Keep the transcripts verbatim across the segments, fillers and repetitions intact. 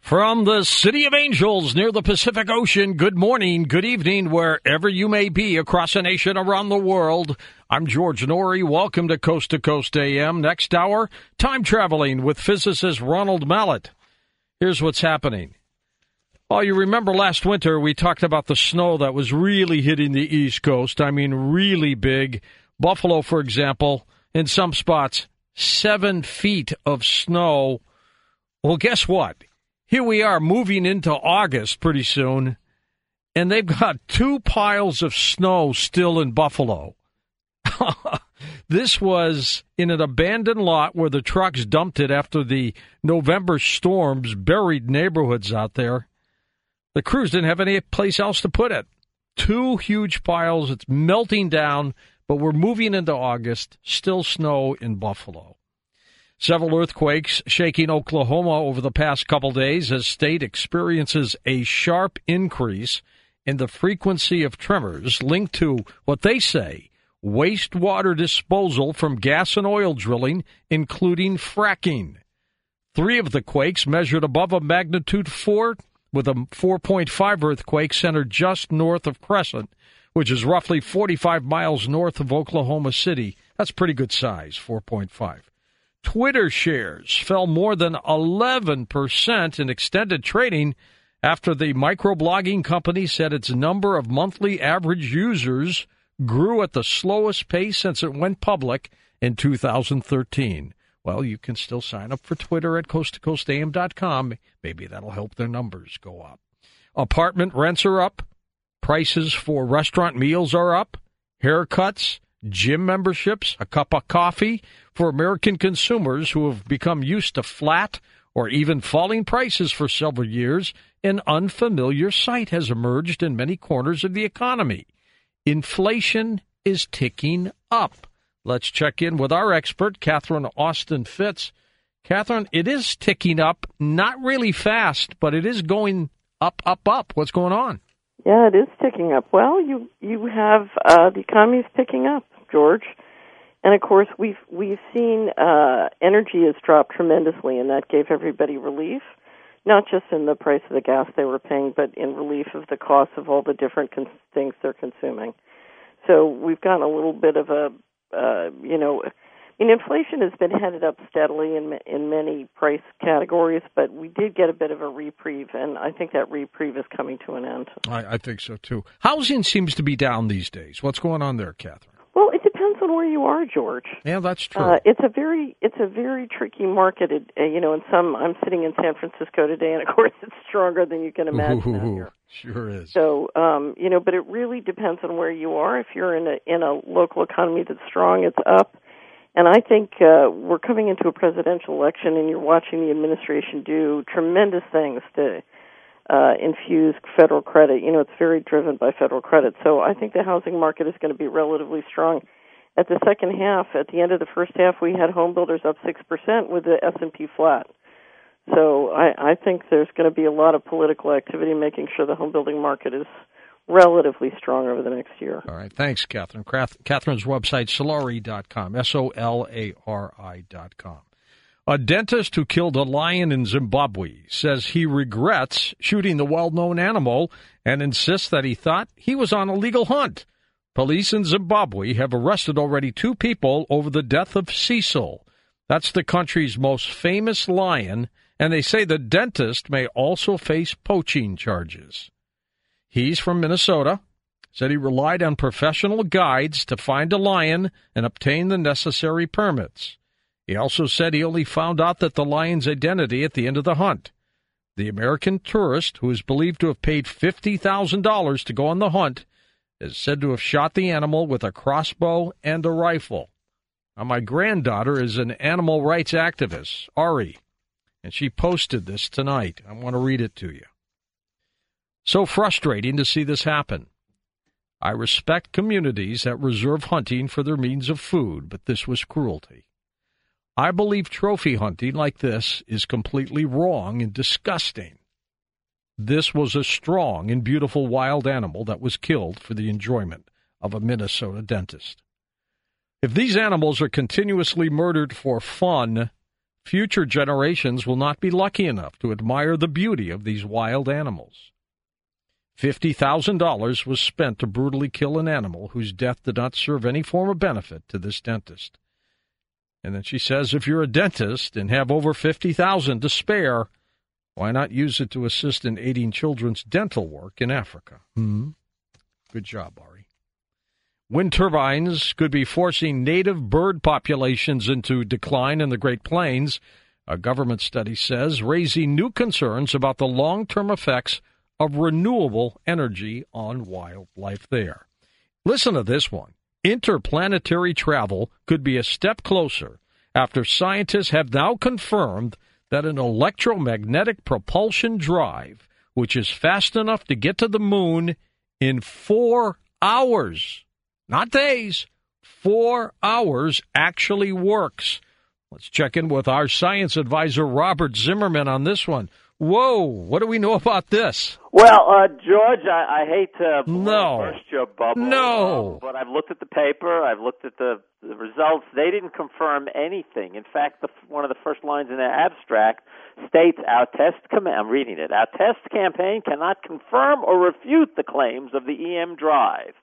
From the City of Angels near the Pacific Ocean, good morning, good evening, wherever you may be across the nation, around the world. I'm George Norrie. Welcome to Coast to Coast A M. Next hour, time traveling with physicist Ronald Mallett. Here's what's happening. Oh, you remember last winter we talked about the snow that was really hitting the East Coast. I mean, really big. Buffalo, for example, in some spots, seven feet of snow. Well, guess what? Here we are moving into August pretty soon, and they've got two piles of snow still in Buffalo. This was in an abandoned lot where the trucks dumped it after the November storms buried neighborhoods out there. The crews didn't have any place else to put it. Two huge piles. It's melting down, but we're moving into August. Still snow in Buffalo. Several earthquakes shaking Oklahoma over the past couple days as state experiences a sharp increase in the frequency of tremors linked to what they say wastewater disposal from gas and oil drilling, including fracking. Three of the quakes measured above a magnitude four, with a four point five earthquake centered just north of Crescent, which is roughly forty-five miles north of Oklahoma City. That's pretty good size, four point five. Twitter shares fell more than eleven percent in extended trading after the microblogging company said its number of monthly average users grew at the slowest pace since it went public in two thousand thirteen. Well, you can still sign up for Twitter at coast to coast a m dot com. Maybe that'll help their numbers go up. Apartment rents are up. Prices for restaurant meals are up. Haircuts, gym memberships, a cup of coffee for American consumers who have become used to flat or even falling prices for several years. An unfamiliar sight has emerged in many corners of the economy. Inflation is ticking up. Let's check in with our expert, Catherine Austin Fitts. Catherine, it is ticking up, not really fast, but it is going up, up, up. What's going on? Yeah, it is ticking up. Well, you you have uh, the economy is picking up, George, and of course we've we've seen uh, energy has dropped tremendously, and that gave everybody relief, not just in the price of the gas they were paying, but in relief of the cost of all the different cons- things they're consuming. So we've gotten a little bit of a uh, you know. I mean, inflation has been headed up steadily in in many price categories, but we did get a bit of a reprieve, and I think that reprieve is coming to an end. I, I think so, too. Housing seems to be down these days. What's going on there, Catherine? Well, it depends on where you are, George. Yeah, that's true. Uh, it's a very it's a very tricky market. It, uh, you know, in some, I'm sitting in San Francisco today, and, of course, it's stronger than you can imagine Ooh, out here. Sure is. So, um, you know, but it really depends on where you are. If you're in a in a local economy that's strong, it's up. And I think uh, we're coming into a presidential election, and you're watching the administration do tremendous things to uh, infuse federal credit. You know, it's very driven by federal credit. So I think the housing market is going to be relatively strong. At the second half, at the end of the first half, we had home builders up six percent with the S and P flat. So I, I think there's going to be a lot of political activity making sure the home building market is relatively strong over the next year. All right. Thanks, Catherine. Catherine's website, solari dot com, S O L A R I dot com. A dentist who killed a lion in Zimbabwe says he regrets shooting the well-known animal and insists that he thought he was on a legal hunt. Police in Zimbabwe have arrested already two people over the death of Cecil. That's the country's most famous lion, and they say the dentist may also face poaching charges. He's from Minnesota, said he relied on professional guides to find a lion and obtain the necessary permits. He also said he only found out that the lion's identity at the end of the hunt. The American tourist, who is believed to have paid fifty thousand dollars to go on the hunt, is said to have shot the animal with a crossbow and a rifle. Now, my granddaughter is an animal rights activist, Ari, and she posted this tonight. I want to read it to you. So frustrating to see this happen. I respect communities that reserve hunting for their means of food, but this was cruelty. I believe trophy hunting like this is completely wrong and disgusting. This was a strong and beautiful wild animal that was killed for the enjoyment of a Minnesota dentist. If these animals are continuously murdered for fun, future generations will not be lucky enough to admire the beauty of these wild animals. fifty thousand dollars was spent to brutally kill an animal whose death did not serve any form of benefit to this dentist. And then she says, if you're a dentist and have over fifty thousand dollars to spare, why not use it to assist in aiding children's dental work in Africa? Hmm. Good job, Ari. Wind turbines could be forcing native bird populations into decline in the Great Plains, a government study says, raising new concerns about the long-term effects of renewable energy on wildlife there. Listen to this one. Interplanetary travel could be a step closer after scientists have now confirmed that an electromagnetic propulsion drive, which is fast enough to get to the moon in four hours, not days, four hours, actually works. Let's check in with our science advisor, Robert Zimmerman, on this one. Whoa, what do we know about this? Well, uh, George, I, I hate to no. burst your bubble, no. um, but I've looked at the paper, I've looked at the, the results. They didn't confirm anything. In fact, the, one of the first lines in their abstract states, our test, com- I'm reading it, our test campaign cannot confirm or refute the claims of the E M drive.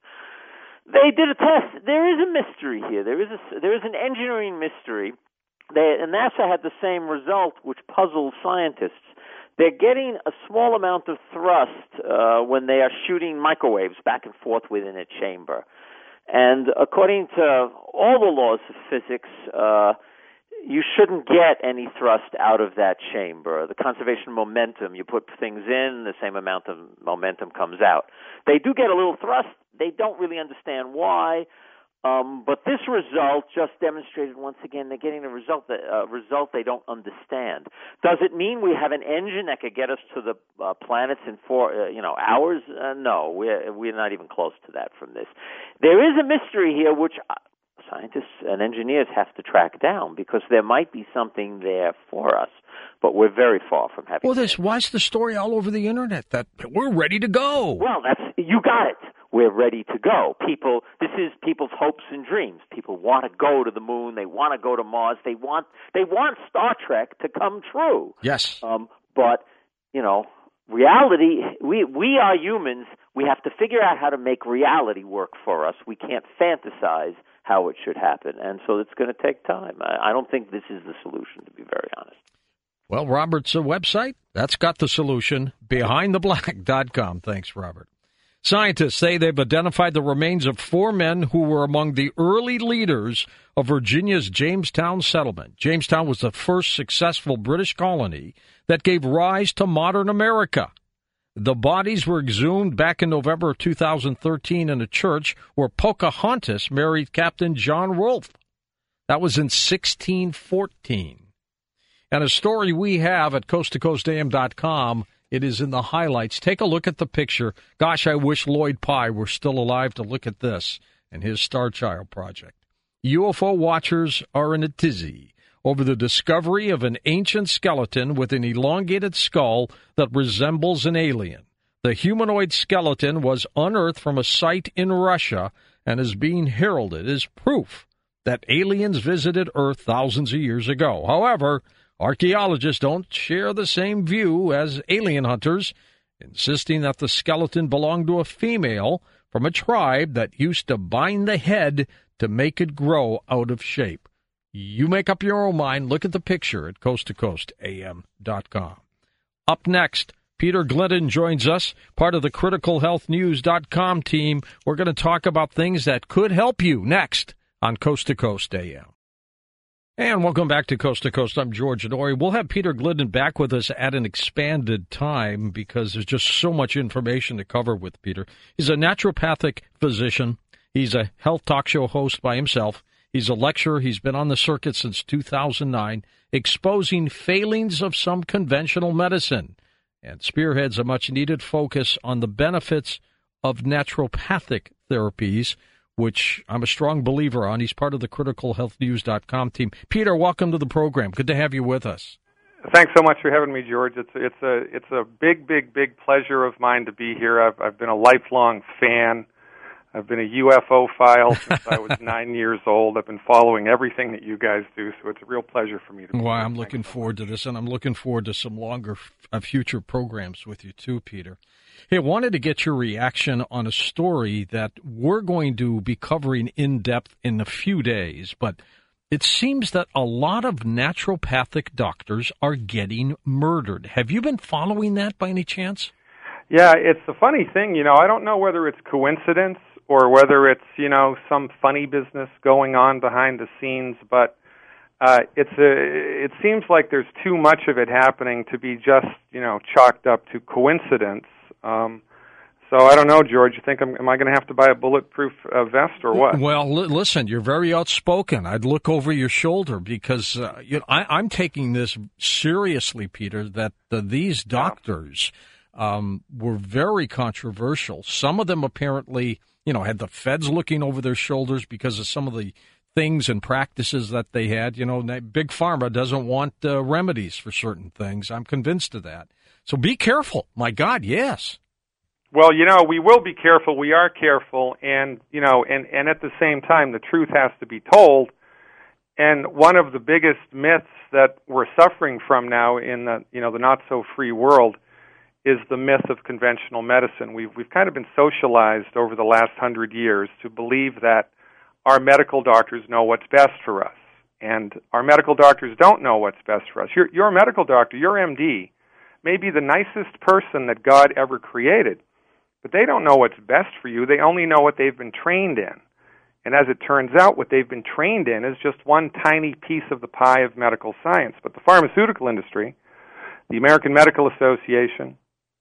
They did a test. There is a mystery here. There is a, there is an engineering mystery. They, and NASA had the same result, which puzzled scientists. They're getting a small amount of thrust uh, when they are shooting microwaves back and forth within a chamber. And according to all the laws of physics, uh, you shouldn't get any thrust out of that chamber. The conservation of momentum, you put things in, the same amount of momentum comes out. They do get a little thrust. They don't really understand why. Um, but this result just demonstrated once again they're getting a result that uh, result they don't understand. Does it mean we have an engine that could get us to the uh, planets in four uh, you know hours? Uh, no, we're we're not even close to that from this. There is a mystery here which uh, scientists and engineers have to track down because there might be something there for us, but we're very far from having. Well, this why's the story all over the internet that we're ready to go? Well, that's you got it. We're ready to go. People, this is people's hopes and dreams. People want to go to the moon. They want to go to Mars. They want they want Star Trek to come true. Yes. Um, but you know, reality. We we are humans. We have to figure out how to make reality work for us. We can't fantasize how it should happen, and so it's going to take time. I, I don't think this is the solution, to be very honest. Well, Robert's website that's got the solution. behind the black dot com. Thanks, Robert. Scientists say they've identified the remains of four men who were among the early leaders of Virginia's Jamestown settlement. Jamestown was the first successful British colony that gave rise to modern America. The bodies were exhumed back in November of two thousand thirteen in a church where Pocahontas married Captain John Rolfe. That was in sixteen fourteen. And a story we have at coast to coast a m dot com. It is in the highlights. Take a look at the picture. Gosh, I wish Lloyd Pye were still alive to look at this and his Star Child project. U F O watchers are in a tizzy over the discovery of an ancient skeleton with an elongated skull that resembles an alien. The humanoid skeleton was unearthed from a site in Russia and is being heralded as proof that aliens visited Earth thousands of years ago. However, archaeologists don't share the same view as alien hunters, insisting that the skeleton belonged to a female from a tribe that used to bind the head to make it grow out of shape. You make up your own mind. Look at the picture at coast to coast a m dot com. Up next, Peter Glidden joins us, part of the critical health news dot com team. We're going to talk about things that could help you next on Coast to Coast A M. And welcome back to Coast to Coast. I'm George Noory. We'll have Peter Glidden back with us at an expanded time because there's just so much information to cover with Peter. He's a naturopathic physician. He's a health talk show host by himself. He's a lecturer. He's been on the circuit since two thousand nine, exposing failings of some conventional medicine and spearheads a much-needed focus on the benefits of naturopathic therapies, which I'm a strong believer on. He's part of the critical health news dot com team. Peter, welcome to the program. Good to have you with us. Thanks so much for having me, George. It's it's a it's a big, big, big pleasure of mine to be here. I've I've been a lifelong fan I've been a U F O file since I was nine years old. I've been following everything that you guys do, so it's a real pleasure for me to be Well, here. I'm looking forward to this, and I'm looking forward to some longer uh, future programs with you too, Peter. Hey, I wanted to get your reaction on a story that we're going to be covering in depth in a few days, but it seems that a lot of naturopathic doctors are getting murdered. Have you been following that by any chance? Yeah, it's a funny thing. You know, I don't know whether it's coincidence or whether it's, you know, some funny business going on behind the scenes, but uh, it's a, it seems like there's too much of it happening to be just, you know, chalked up to coincidence. Um, so I don't know, George. You think I'm, am I going to have to buy a bulletproof uh, vest or what? Well, l- listen, you're very outspoken. I'd look over your shoulder because uh, you know, I, I'm taking this seriously, Peter, that uh, these doctors um, were very controversial. Some of them apparently, you know, had the feds looking over their shoulders because of some of the things and practices that they had. You know, Big Pharma doesn't want uh, remedies for certain things. I'm convinced of that. So be careful. My God, yes. Well, you know, we will be careful. We are careful. And, you know, and, and at the same time, the truth has to be told. And one of the biggest myths that we're suffering from now in the, you know, the not-so-free world is the myth of conventional medicine. We've we've kind of been socialized over the last hundred years to believe that our medical doctors know what's best for us, and our medical doctors don't know what's best for us. Your your medical doctor, your M D, may be the nicest person that God ever created, but they don't know what's best for you. They only know what they've been trained in, and as it turns out, what they've been trained in is just one tiny piece of the pie of medical science. But the pharmaceutical industry, the American Medical Association,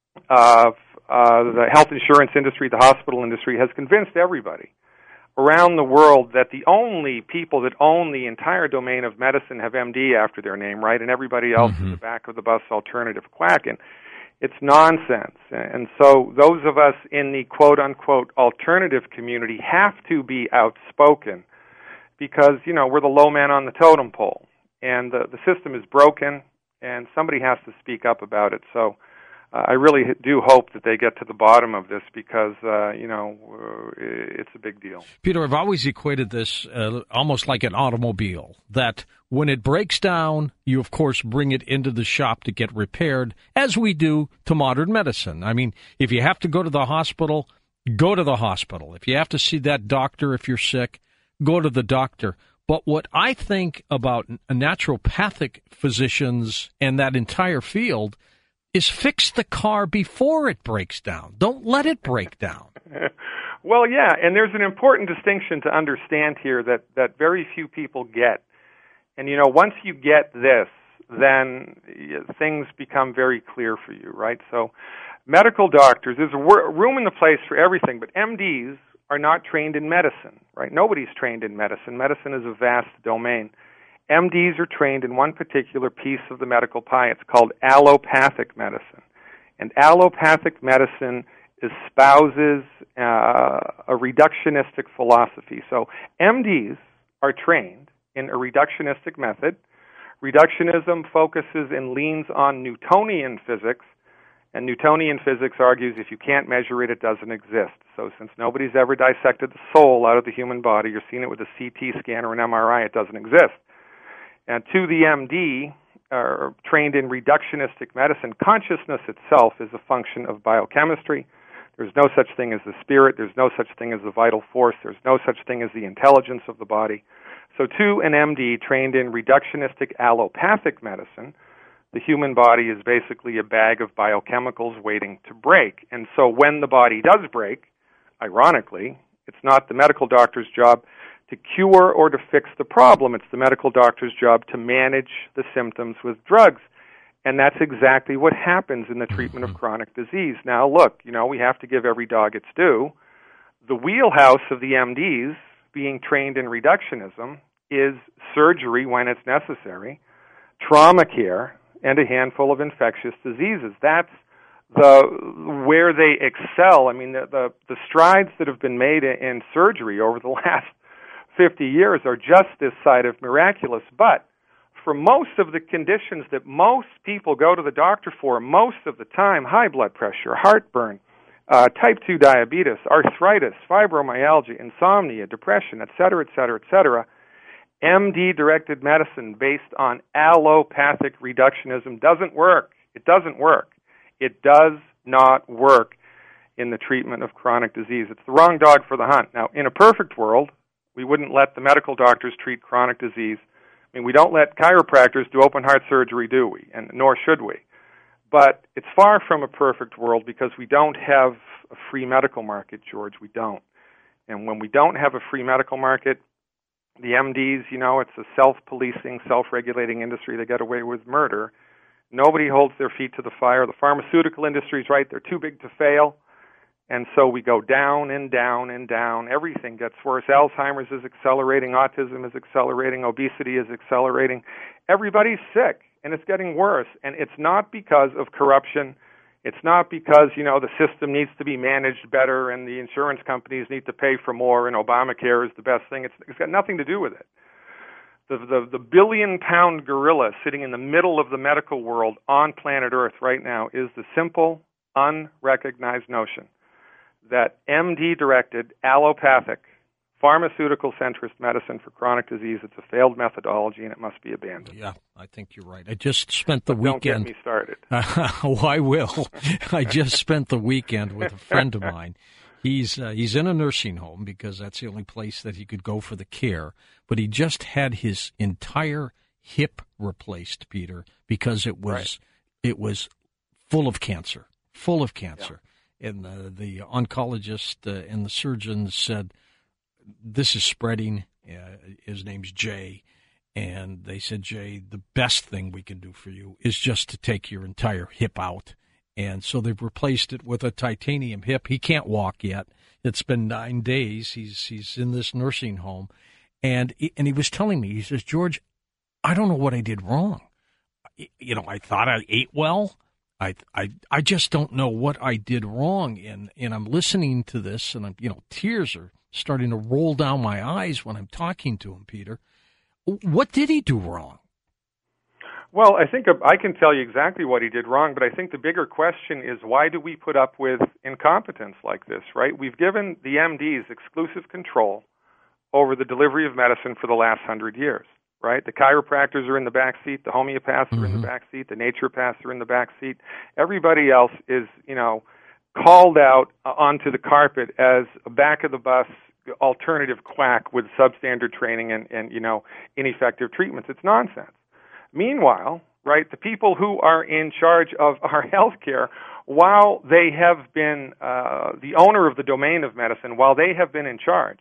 of uh, the health insurance industry, the hospital industry, has convinced everybody around the world that the only people that own the entire domain of medicine have M D after their name, right? And everybody else mm-hmm. is the back of the bus alternative quack. And it's nonsense. And so those of us in the quote-unquote alternative community have to be outspoken because, you know, we're the low man on the totem pole. And the, the system is broken, and somebody has to speak up about it. So Uh, I really do hope that they get to the bottom of this because, uh, you know, uh, it's a big deal. Peter, I've always equated this uh, almost like an automobile, that when it breaks down, you, of course, bring it into the shop to get repaired, as we do to modern medicine. I mean, if you have to go to the hospital, go to the hospital. If you have to see that doctor if you're sick, go to the doctor. But what I think about naturopathic physicians and that entire field is fix the car before it breaks down. Don't let it break down. Well, yeah, and there's an important distinction to understand here that, that very few people get. And, you know, once you get this, then things become very clear for you, right? So medical doctors, there's a room in the place for everything, but M Ds are not trained in medicine, right? Nobody's trained in medicine. Medicine is a vast domain. M Ds are trained in one particular piece of the medical pie. It's called allopathic medicine. And allopathic medicine espouses uh, a reductionistic philosophy. So M Ds are trained in a reductionistic method. Reductionism focuses and leans on Newtonian physics, and Newtonian physics argues if you can't measure it, it doesn't exist. So since nobody's ever dissected the soul out of the human body or seen it with a C T scan or an M R I, it doesn't exist. And to the M D, uh, trained in reductionistic medicine, consciousness itself is a function of biochemistry. There's no such thing as the spirit. There's no such thing as the vital force. There's no such thing as the intelligence of the body. So to an M D trained in reductionistic allopathic medicine, the human body is basically a bag of biochemicals waiting to break. And so when the body does break, ironically, it's not the medical doctor's job to cure or to fix the problem. It's the medical doctor's job to manage the symptoms with drugs. And that's exactly what happens in the treatment of chronic disease. Now, look, you know, we have to give every dog its due. The wheelhouse of the M Ds being trained in reductionism is surgery when it's necessary, trauma care, and a handful of infectious diseases. That's the where they excel. I mean, the, the, the strides that have been made in surgery over the last fifty years are just this side of miraculous. But for most of the conditions that most people go to the doctor for, most of the time, high blood pressure, heartburn, uh, type two diabetes, arthritis, fibromyalgia, insomnia, depression, et cetera, et cetera, et cetera. M D-directed medicine based on allopathic reductionism doesn't work. It doesn't work. It does not work in the treatment of chronic disease. It's the wrong dog for the hunt. Now, in a perfect world, we wouldn't let the medical doctors treat chronic disease. I mean, we don't let chiropractors do open heart surgery, do we? And nor should we. But it's far from a perfect world because we don't have a free medical market, George. We don't. And when we don't have a free medical market, the M Ds, you know, it's a self-policing, self-regulating industry. They get away with murder. Nobody holds their feet to the fire. The pharmaceutical industry's right. They're too big to fail. And so we go down and down and down. Everything gets worse. Alzheimer's is accelerating. Autism is accelerating. Obesity is accelerating. Everybody's sick, and it's getting worse. And it's not because of corruption. It's not because, you know, the system needs to be managed better and the insurance companies need to pay for more and Obamacare is the best thing. It's, it's got nothing to do with it. The, the, the billion-pound gorilla sitting in the middle of the medical world on planet Earth right now is the simple, unrecognized notion that M D-directed, allopathic, pharmaceutical-centrist medicine for chronic disease, it's a failed methodology and it must be abandoned. Yeah, I think you're right. I just spent the Don't weekend... Don't get me started. oh, I will. I just spent the weekend with a friend of mine. He's uh, he's in a nursing home because that's the only place that he could go for the care. But he just had his entire hip replaced, Peter, because it was right. it was full of cancer, full of cancer. Yeah. And the, the oncologist uh, and the surgeons said, this is spreading. Uh, his name's Jay. And they said, Jay, the best thing we can do for you is just to take your entire hip out. And so they've replaced it with a titanium hip. He can't walk yet. It's been nine days. He's he's in this nursing home. And he, and he was telling me, he says, George, I don't know what I did wrong. You know, I thought I ate well. I I I just don't know what I did wrong. And, and I'm listening to this, and I'm, you know, tears are starting to roll down my eyes when I'm talking to him, Peter. What did he do wrong? Well, I think I can tell you exactly what he did wrong, but I think the bigger question is why do we put up with incompetence like this, right? We've given the M Ds exclusive control over the delivery of medicine for the last hundred years, right? The chiropractors are in the back seat, the homeopaths mm-hmm. are in the back seat, the naturopaths are in the back seat. Everybody else is, you know, called out onto the carpet as a back-of-the-bus alternative quack with substandard training and, and, you know, ineffective treatments. It's nonsense. Meanwhile, right, the people who are in charge of our health care, while they have been uh, the owner of the domain of medicine, while they have been in charge,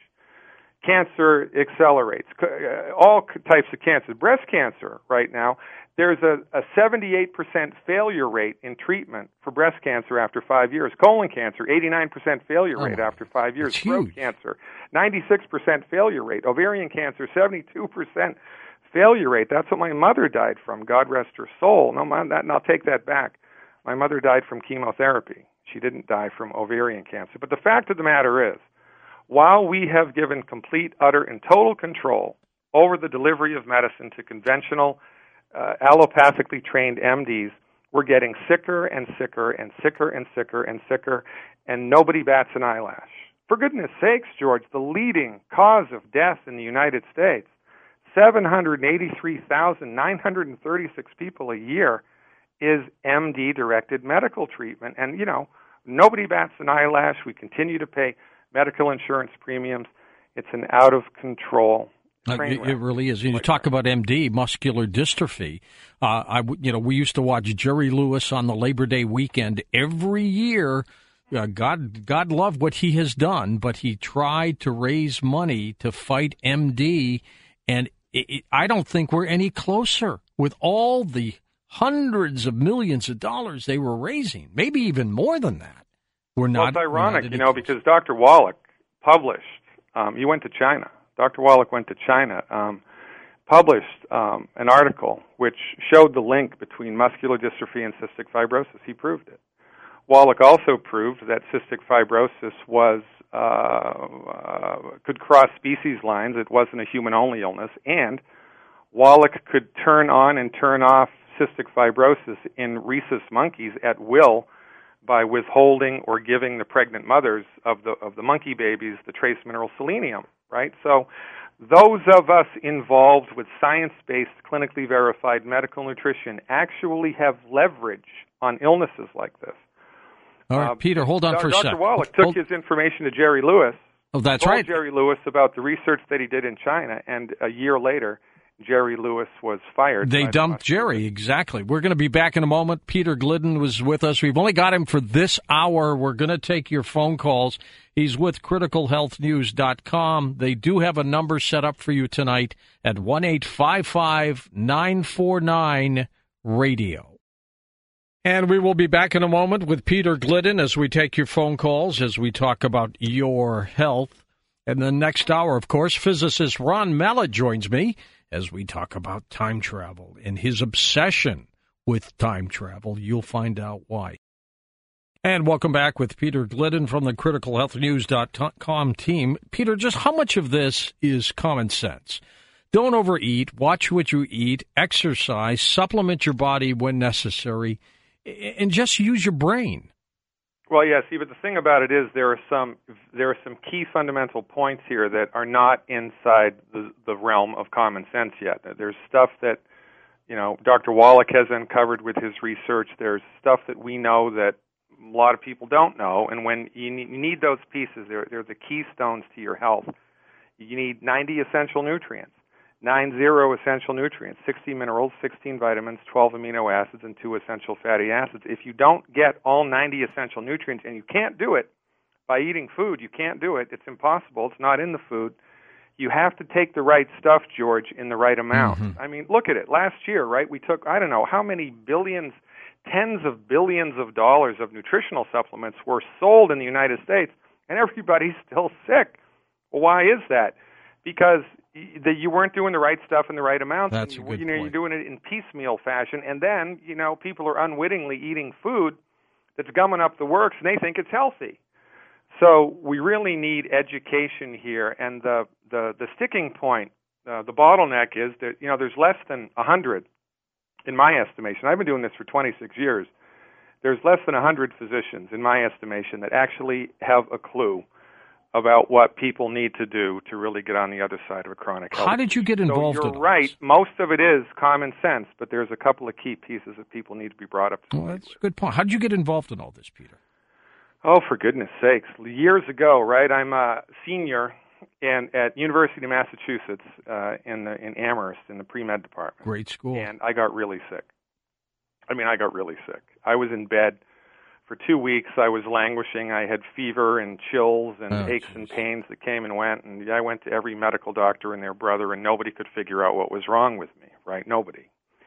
cancer accelerates. All types of cancer. Breast cancer right now, there's a, a seventy-eight percent failure rate in treatment for breast cancer after five years. Colon cancer, eighty-nine percent failure rate oh, after five years. Throat huge. Cancer, ninety-six percent failure rate. Ovarian cancer, seventy-two percent failure rate. That's what my mother died from, God rest her soul. No, my, that, and I'll take that back. My mother died from chemotherapy. She didn't die from ovarian cancer. But the fact of the matter is, while we have given complete, utter, and total control over the delivery of medicine to conventional, uh, allopathically trained M Ds, we're getting sicker and sicker and sicker and sicker and sicker, and nobody bats an eyelash. For goodness sakes, George, the leading cause of death in the United States, seven hundred eighty-three thousand nine hundred thirty-six people a year, is M D-directed medical treatment. And, you know, nobody bats an eyelash. We continue to pay medical insurance premiums. It's an out-of-control uh, it, it really is. You talk about M D, muscular dystrophy. Uh, I, you know, we used to watch Jerry Lewis on the Labor Day weekend every year. Uh, God, God love what he has done, but he tried to raise money to fight M D, and it, it, I don't think we're any closer with all the hundreds of millions of dollars they were raising, maybe even more than that. We're not. Well, it's ironic, not you know, because Doctor Wallach published, um, he went to China. Doctor Wallach went to China, um, published um, an article which showed the link between muscular dystrophy and cystic fibrosis. He proved it. Wallach also proved that cystic fibrosis was uh, uh, could cross species lines. It wasn't a human-only illness, and Wallach could turn on and turn off cystic fibrosis in rhesus monkeys at will by withholding or giving the pregnant mothers of the of the monkey babies the trace mineral selenium, right? So those of us involved with science-based, clinically verified medical nutrition actually have leverage on illnesses like this. All right, uh, Peter, hold on Doctor for a second. Doctor Wallach took hold. his information to Jerry Lewis. Oh, that's told right. Jerry Lewis about the research that he did in China, and a year later, Jerry Lewis was fired. They dumped Jerry, exactly. We're going to be back in a moment. Peter Glidden was with us. We've only got him for this hour. We're going to take your phone calls. He's with critical health news dot com. They do have a number set up for you tonight at one eight five five nine four nine radio. And we will be back in a moment with Peter Glidden as we take your phone calls, as we talk about your health. And the next hour, of course, physicist Ron Mallett joins me as we talk about time travel and his obsession with time travel. You'll find out why. And welcome back with Peter Glidden from the critical health news dot com team. Peter, just how much of this is common sense? Don't overeat, watch what you eat, exercise, supplement your body when necessary, and just use your brain. Well, yes, but the thing about it is there are some there are some key fundamental points here that are not inside the, the realm of common sense yet. There's stuff that, you know, Doctor Wallach has uncovered with his research. There's stuff that we know that a lot of people don't know, and when you need, you need those pieces, they're, they're the keystones to your health. You need ninety essential nutrients. Nine zero essential nutrients, sixty minerals, sixteen vitamins, twelve amino acids, and two essential fatty acids. If you don't get all ninety essential nutrients, and you can't do it by eating food, you can't do it. It's impossible. It's not in the food. You have to take the right stuff, George, in the right amount. Mm-hmm. I mean, look at it. Last year, right, we took, I don't know, how many billions, tens of billions of dollars of nutritional supplements were sold in the United States, and everybody's still sick. Well, why is that? Because that you weren't doing the right stuff in the right amounts. That's you, a good you know, point. You're doing it in piecemeal fashion, and then, you know, people are unwittingly eating food that's gumming up the works, and they think it's healthy. So we really need education here, and the the, the sticking point, uh, the bottleneck is that, you know, there's less than one hundred, in my estimation. I've been doing this for twenty-six years. There's less than one hundred physicians, in my estimation, that actually have a clue about what people need to do to really get on the other side of a chronic health. How did you get involved so you're in all right. this? Most of it is common sense, but there's a couple of key pieces that people need to be brought up to. Well, that's a good point. How did you get involved in all this, Peter? Oh, for goodness sakes. Years ago, right, I'm a senior in, at University of Massachusetts uh, in, the, in Amherst in the pre-med department. Great school. And I got really sick. I mean, I got really sick. I was in bed. For two weeks, I was languishing. I had fever and chills and oh, aches geez. and pains that came and went. And I went to every medical doctor and their brother, and nobody could figure out what was wrong with me, right? Nobody.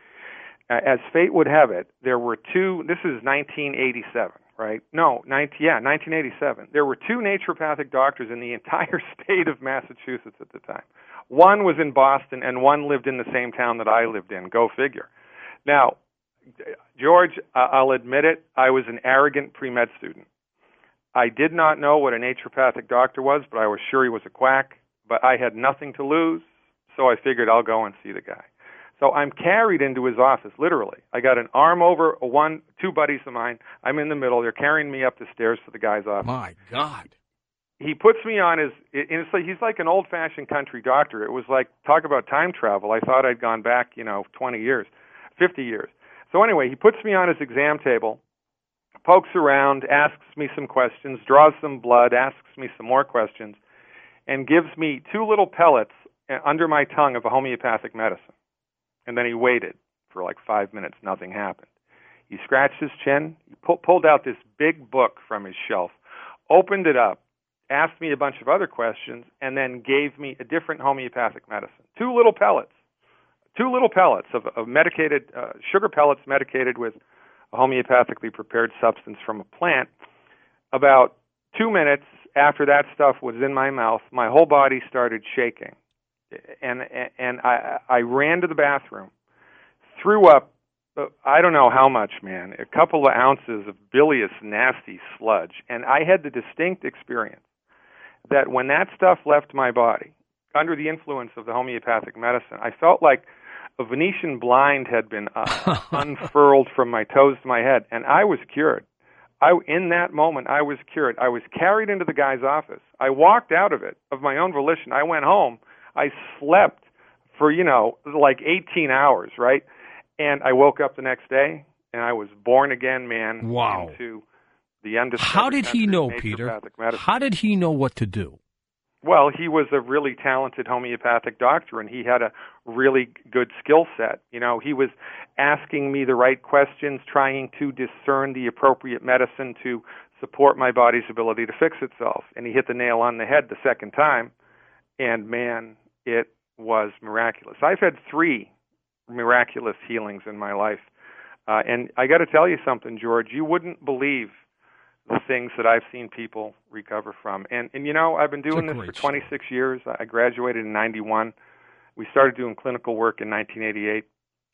As fate would have it, there were two, this is nineteen eighty-seven, right? No, nineteen, yeah, nineteen eighty-seven. There were two naturopathic doctors in the entire state of Massachusetts at the time. One was in Boston, and one lived in the same town that I lived in. Go figure. Now, George, I'll admit it, I was an arrogant pre-med student. I did not know what a naturopathic doctor was, but I was sure he was a quack. But I had nothing to lose, so I figured I'll go and see the guy. So I'm carried into his office, literally. I got an arm over one, two buddies of mine. I'm in the middle. They're carrying me up the stairs to the guy's office. My God. He puts me on his, and it's like, he's like an old-fashioned country doctor. It was like, talk about time travel. I thought I'd gone back, you know, twenty years, fifty years. So anyway, he puts me on his exam table, pokes around, asks me some questions, draws some blood, asks me some more questions, and gives me two little pellets under my tongue of a homeopathic medicine. And then he waited for like five minutes. Nothing happened. He scratched his chin, he pu- pulled out this big book from his shelf, opened it up, asked me a bunch of other questions, and then gave me a different homeopathic medicine. Two little pellets. Two little pellets of, of medicated, uh, sugar pellets medicated with a homeopathically prepared substance from a plant. About two minutes after that stuff was in my mouth, my whole body started shaking. And and I, I ran to the bathroom, threw up, uh, I don't know how much, man, a couple of ounces of bilious, nasty sludge. And I had the distinct experience that when that stuff left my body, under the influence of the homeopathic medicine, I felt like a Venetian blind had been uh, unfurled from my toes to my head, and I was cured. I, in that moment, I was cured. I was carried into the guy's office. I walked out of it of my own volition. I went home. I slept for, you know, like eighteen hours, right? And I woke up the next day, and I was born again, man. Wow. Into the undiscovered How did he know, naturopathic Peter? medicine. How did he know what to do? Well, he was a really talented homeopathic doctor, and he had a really good skill set. You know, he was asking me the right questions, trying to discern the appropriate medicine to support my body's ability to fix itself. And he hit the nail on the head the second time, and man, it was miraculous. I've had three miraculous healings in my life. Uh, and I got to tell you something, George, you wouldn't believe the things that I've seen people recover from. And, and you know, I've been doing this for twenty-six years. I graduated in ninety-one. We started doing clinical work in nineteen eighty-eight.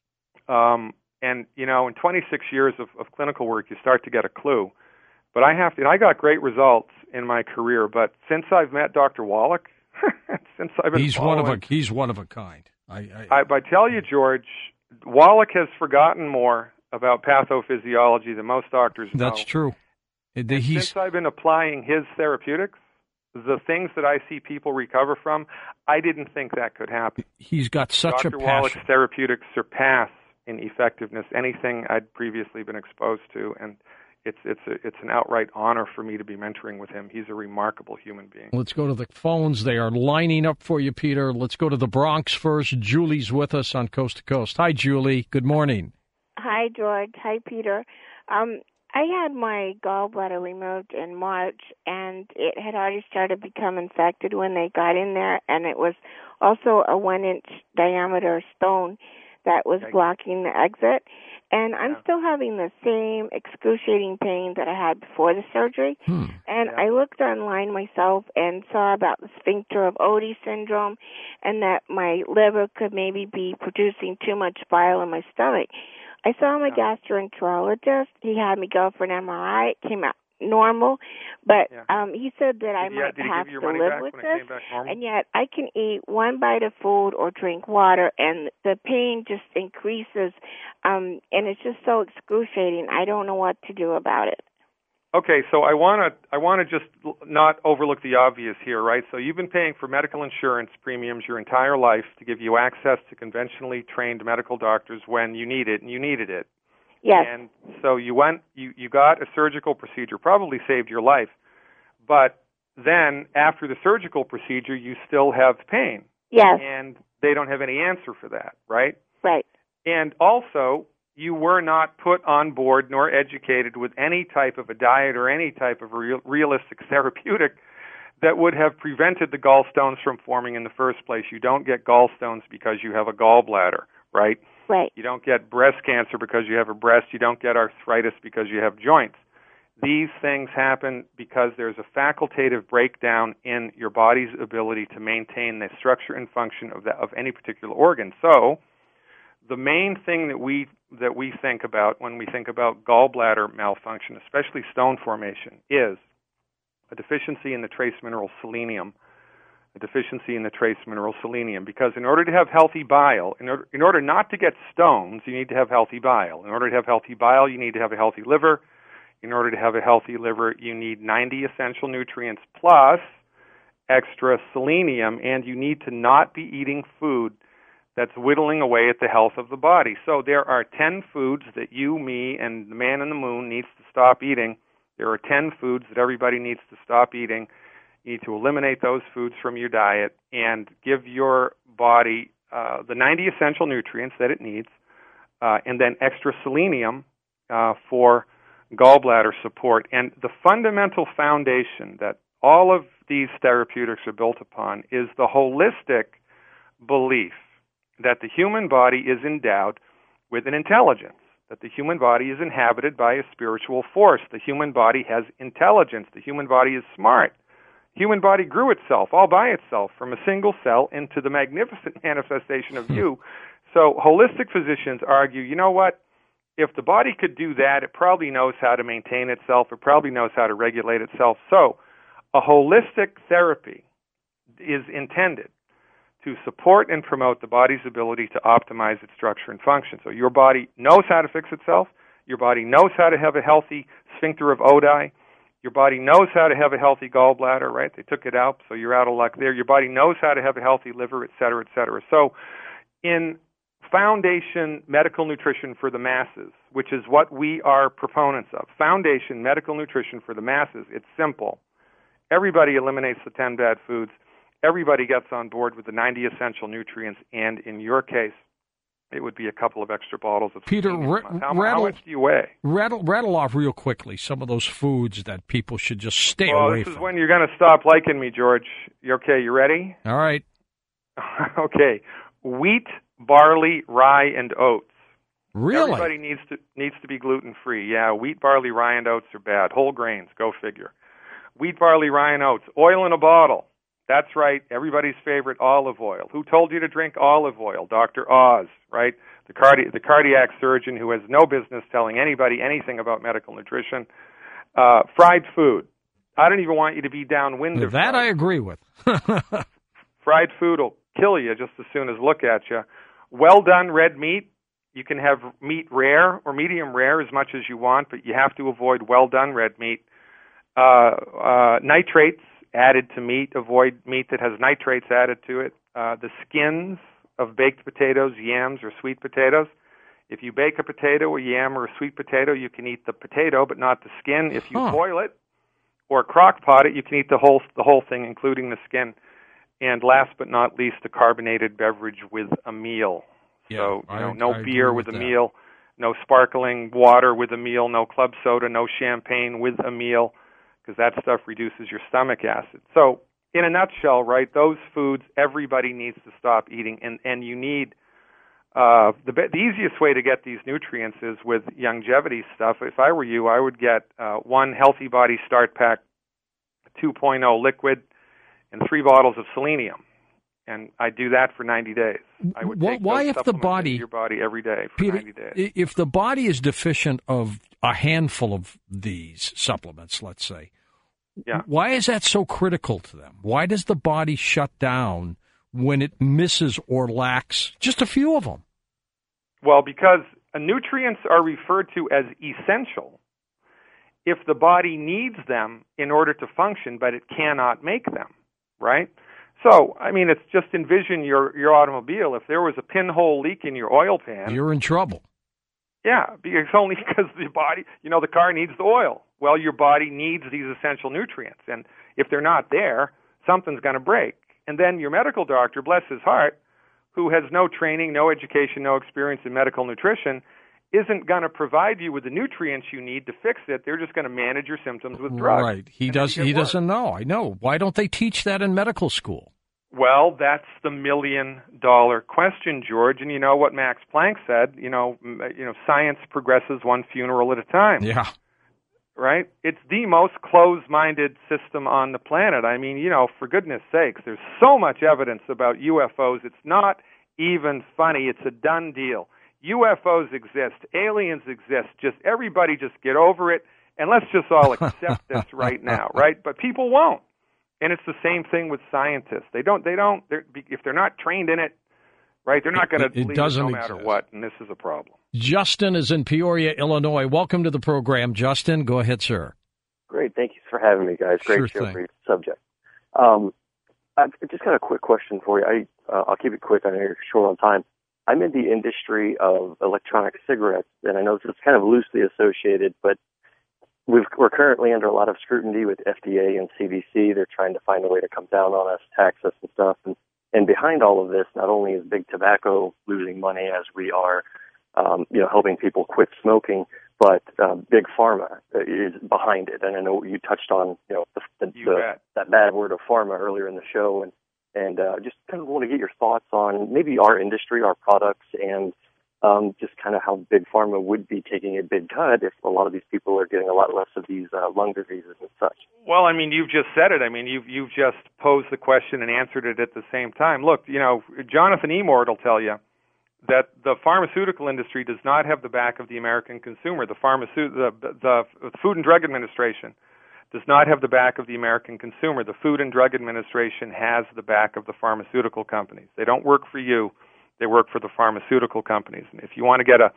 Um, and, you know, in twenty-six years of, of clinical work, you start to get a clue. But I have to, and I got great results in my career, but since I've met Doctor Wallach, since I've been he's following, one of a he's one of a kind. I, I, I, I tell you, George, Wallach has forgotten more about pathophysiology than most doctors know. That's true. And since I've been applying his therapeutics, the things that I see people recover from, I didn't think that could happen. He's got such Doctor a passion. Wallach's therapeutics surpass in effectiveness anything I'd previously been exposed to, and it's it's a, it's an outright honor for me to be mentoring with him. He's a remarkable human being. Let's go to the phones. They are lining up for you, Peter. Let's go to the Bronx first. Julie's with us on Coast to Coast. Hi, Julie. Good morning. Hi, George. Hi, Peter. Um, I had my gallbladder removed in March, and it had already started to become infected when they got in there, and it was also a one-inch diameter stone that was blocking the exit. And I'm yeah. still having the same excruciating pain that I had before the surgery. Hmm. And yeah. I looked online myself and saw about the sphincter of Odie syndrome and that my liver could maybe be producing too much bile in my stomach. I saw my yeah. gastroenterologist. He had me go for an M R I. It came out normal, but yeah. um, he said that I did might you, have to live with this, and yet I can eat one bite of food or drink water, and the pain just increases, um, and it's just so excruciating. I don't know what to do about it. Okay, so I want to I want to just not overlook the obvious here, right? So you've been paying for medical insurance premiums your entire life to give you access to conventionally trained medical doctors when you need it, and you needed it. Yes. And so you went, you, you got a surgical procedure, probably saved your life, but then after the surgical procedure, you still have pain. Yes. And they don't have any answer for that, right? Right. And also, you were not put on board nor educated with any type of a diet or any type of real, realistic therapeutic that would have prevented the gallstones from forming in the first place. You don't get gallstones because you have a gallbladder, right? Right. You don't get breast cancer because you have a breast. You don't get arthritis because you have joints. These things happen because there's a facultative breakdown in your body's ability to maintain the structure and function of, the, of any particular organ. So the main thing that we that we think about when we think about gallbladder malfunction, especially stone formation, is a deficiency in the trace mineral selenium. A deficiency in the trace mineral selenium. Because in order to have healthy bile, in order, in order not to get stones, you need to have healthy bile. In order to have healthy bile, you need to have a healthy liver. In order to have a healthy liver, you need ninety essential nutrients plus extra selenium, and you need to not be eating food that's whittling away at the health of the body. So there are ten foods that you, me, and the man in the moon needs to stop eating. There are ten foods that everybody needs to stop eating. You need to eliminate those foods from your diet and give your body uh, the ninety essential nutrients that it needs, uh, and then extra selenium uh, for gallbladder support. And the fundamental foundation that all of these therapeutics are built upon is the holistic belief that the human body is endowed with an intelligence, that the human body is inhabited by a spiritual force. The human body has intelligence. The human body is smart. Human body grew itself all by itself from a single cell into the magnificent manifestation of you. So holistic physicians argue, you know what? If the body could do that, it probably knows how to maintain itself. It probably knows how to regulate itself. So a holistic therapy is intended to support and promote the body's ability to optimize its structure and function. So your body knows how to fix itself. Your body knows how to have a healthy sphincter of Oddi. Your body knows how to have a healthy gallbladder, right? They took it out, so you're out of luck there. Your body knows how to have a healthy liver, et cetera, et cetera. So in foundation medical nutrition for the masses, which is what we are proponents of, foundation medical nutrition for the masses, it's simple. Everybody eliminates the ten bad foods. Everybody gets on board with the ninety essential nutrients, and in your case, it would be a couple of extra bottles of Peter, selenium. r- how, rattle, how much do you weigh? Rattle, rattle off real quickly some of those foods that people should just stay well, away this is from. when you're going to stop liking me, George. You okay? You ready? All right. Okay. Wheat, barley, rye, and oats. Really? Everybody needs to needs to be gluten free. Yeah, wheat, barley, rye, and oats are bad. Whole grains, go figure. Wheat, barley, rye, and oats. Oil in a bottle. That's right. Everybody's favorite, olive oil. Who told you to drink olive oil? Doctor Oz, right? The cardi- the cardiac surgeon who has no business telling anybody anything about medical nutrition. Uh, fried food. I don't even want you to be downwind of that. fried. I agree with. Fried food will kill you just as soon as look at you. Well done red meat. You can have meat rare or medium rare as much as you want, but you have to avoid well done red meat. Uh, uh, nitrates added to meat. Avoid meat that has nitrates added to it. Uh, the skins of baked potatoes, yams, or sweet potatoes. If you bake a potato, a yam, or a sweet potato, you can eat the potato, but not the skin. If you huh. boil it or crock pot it, you can eat the whole the whole thing, including the skin. And last but not least, a carbonated beverage with a meal. Yeah, so, you know, I, no I beer with, with a that. meal, no sparkling water with a meal, no club soda, no champagne with a meal, because that stuff reduces your stomach acid. So, in a nutshell, right, those foods everybody needs to stop eating, and, and you need uh, the, the easiest way to get these nutrients is with longevity stuff. If I were you, I would get uh, one Healthy Body Start Pack two point oh liquid and three bottles of selenium. And I do that for ninety days. I would Well, take why those if the supplements body- into your body every day for Peter, ninety days. if the body is deficient of a handful of these supplements, let's say, Yeah. why is that so critical to them? Why does the body shut down when it misses or lacks just a few of them? Well, because nutrients are referred to as essential if the body needs them in order to function, but it cannot make them, right? So, I mean, it's just envision your, your automobile. If there was a pinhole leak in your oil pan, You're in trouble. yeah, it's only because the body, you know, the car needs the oil. Well, your body needs these essential nutrients, and if they're not there, something's going to break. And then your medical doctor, bless his heart, who has no training, no education, no experience in medical nutrition, isn't going to provide you with the nutrients you need to fix it. They're just going to manage your symptoms with drugs. Right. He And does. then you He get worse. doesn't know. I know. Why don't they teach that in medical school? Well, that's the million dollar question, George. And you know what Max Planck said? You know, m- you know, science progresses one funeral at a time. Yeah. Right? It's the most closed-minded system on the planet. I mean, you know, for goodness sakes, there's so much evidence about U F Os. It's not even funny. It's a done deal. U F Os exist. Aliens exist. Just everybody just get over it, and let's just all accept this right now, right? But people won't. And it's the same thing with scientists. They don't. They don't. They're, if they're not trained in it, right? They're not going to It- it believe doesn't it no matter exist. what. And this is a problem. Justin is in Peoria, Illinois. Welcome to the program, Justin. Go ahead, sir. Great. Thank you for having me, guys. Great Sure show, thing. great subject. Um, I've just got a quick question for you. I, uh, I'll keep it quick. I know you're short on time. I'm in the industry of electronic cigarettes, and I know it's kind of loosely associated, but we've, we're currently under a lot of scrutiny with F D A and C D C. They're trying to find a way to come down on us, tax us and stuff. And, and behind all of this, not only is big tobacco losing money as we are, um, you know, helping people quit smoking, but um, big pharma is behind it. And I know you touched on, you know, the, the, You the, bet. that bad word of pharma earlier in the show, and and uh, just kind of want to get your thoughts on maybe our industry, our products, and um, just kind of how big pharma would be taking a big cut if a lot of these people are getting a lot less of these uh, lung diseases and such. Well, I mean, you've just said it. I mean, you've you've just posed the question and answered it at the same time. Look, you know, Jonathan Emord will tell you that the pharmaceutical industry does not have the back of the American consumer. The pharmaceut- the, the the Food and Drug Administration does not have the back of the American consumer. The Food and Drug Administration has the back of the pharmaceutical companies. They don't work for you. They work for the pharmaceutical companies. And if you want to get a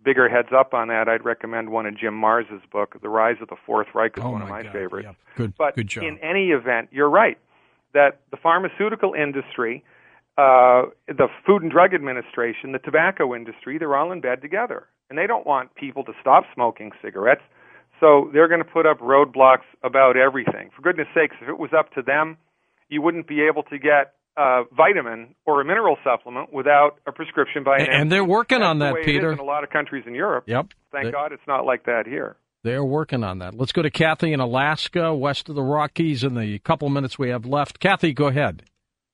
bigger heads up on that, I'd recommend one of Jim Mars's book, The Rise of the Fourth Reich, is oh one of my my God. favorites. Yeah. Good, but good job. in any event, you're right that the pharmaceutical industry, uh, the Food and Drug Administration, the tobacco industry, they're all in bed together. And they don't want people to stop smoking cigarettes. So they're going to put up roadblocks about everything. For goodness sakes, if it was up to them, you wouldn't be able to get a vitamin or a mineral supplement without a prescription by an And, M D. and they're working That's on the that, way Peter. It is in a lot of countries in Europe. Yep. Thank They, God it's not like that here. They're working on that. Let's go to Kathy in Alaska, west of the Rockies, in the couple minutes we have left. Kathy, go ahead.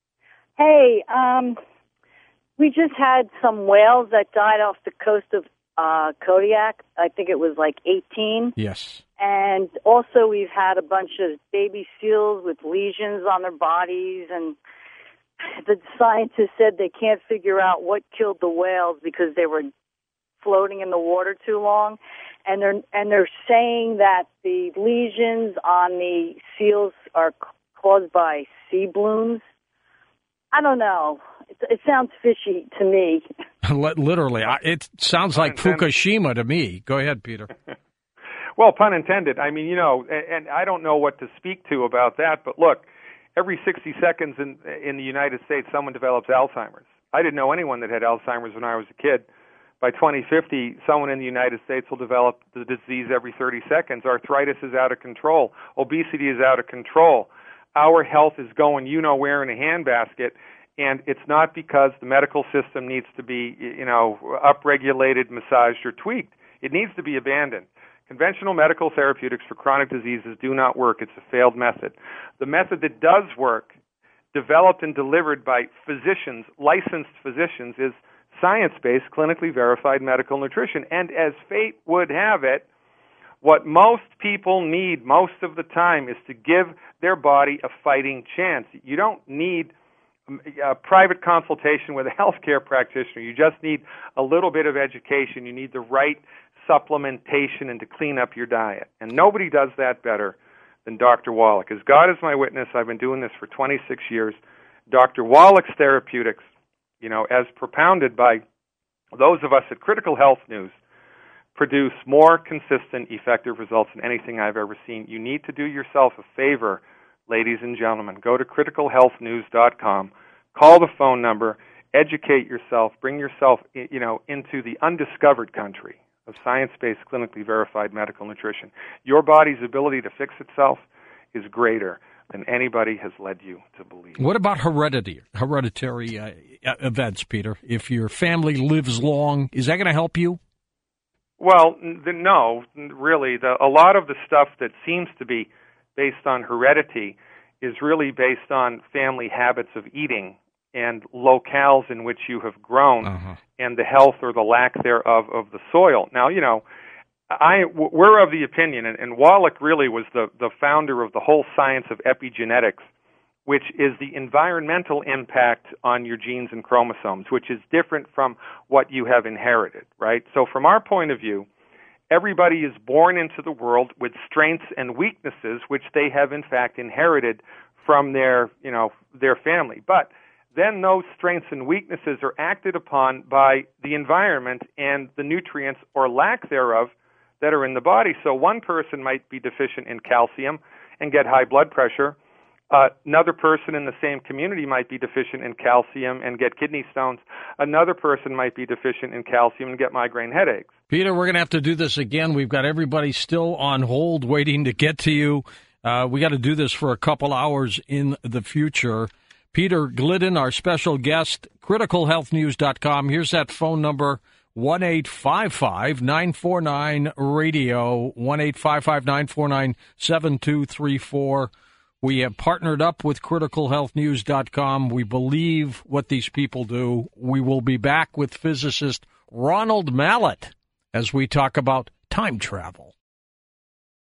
Hey, um, we just had some whales that died off the coast of uh, Kodiak. I think it was like eighteen. Yes. And also we've had a bunch of baby seals with lesions on their bodies, and the scientists said they can't figure out what killed the whales because they were floating in the water too long. And they're and they're saying that the lesions on the seals are caused by sea blooms. I don't know. It, it sounds fishy to me. Literally, I- it sounds like Fukushima to me. Go ahead, Peter. Well, pun intended. I mean, you know, and, and I don't know what to speak to about that, but look, every sixty seconds in in the United States, someone develops Alzheimer's. I didn't know anyone that had Alzheimer's when I was a kid. By twenty fifty, someone in the United States will develop the disease every thirty seconds. Arthritis is out of control. Obesity is out of control. Our health is going you-know-where in a handbasket, and it's not because the medical system needs to be, you know, upregulated, massaged, or tweaked. It needs to be abandoned. Conventional medical therapeutics for chronic diseases do not work. It's a failed method. The method that does work, developed and delivered by physicians, licensed physicians, is science-based, clinically verified medical nutrition. And as fate would have it, what most people need most of the time is to give their body a fighting chance. You don't need a private consultation with a healthcare practitioner. You just need a little bit of education. You need the right supplementation and to clean up your diet. And nobody does that better than Doctor Wallach. As God is my witness, I've been doing this for twenty-six years. Doctor Wallach's therapeutics, you know, as propounded by those of us at Critical Health News, produce more consistent, effective results than anything I've ever seen. You need to do yourself a favor, ladies and gentlemen. Go to critical health news dot com, call the phone number, educate yourself, bring yourself, you know, into the undiscovered country of science-based, clinically verified medical nutrition. Your body's ability to fix itself is greater than anybody has led you to believe. What about heredity, hereditary uh, events, Peter? If your family lives long, is that going to help you? Well, the, no, really. The, a lot of the stuff that seems to be based on heredity is really based on family habits of eating and locales in which you have grown uh-huh. and the health or the lack thereof of the soil. Now, you know, I, we're of the opinion, and, and Wallach really was the, the founder of the whole science of epigenetics, which is the environmental impact on your genes and chromosomes, which is different from what you have inherited, right? So from our point of view, everybody is born into the world with strengths and weaknesses, which they have in fact inherited from their, you know, their family. But then those strengths and weaknesses are acted upon by the environment and the nutrients or lack thereof that are in the body. So one person might be deficient in calcium and get high blood pressure. Uh, another person in the same community might be deficient in calcium and get kidney stones. Another person might be deficient in calcium and get migraine headaches. Peter, we're going to have to do this again. We've got everybody still on hold waiting to get to you. Uh, we got to do this for a couple hours in the future. Peter Glidden, our special guest, critical health news dot com. Here's that phone number, one eight five five, nine four nine, radio, one eight five five, nine four nine, seven two three four. We have partnered up with critical health news dot com. We believe what these people do. We will be back with physicist Ronald Mallett as we talk about time travel.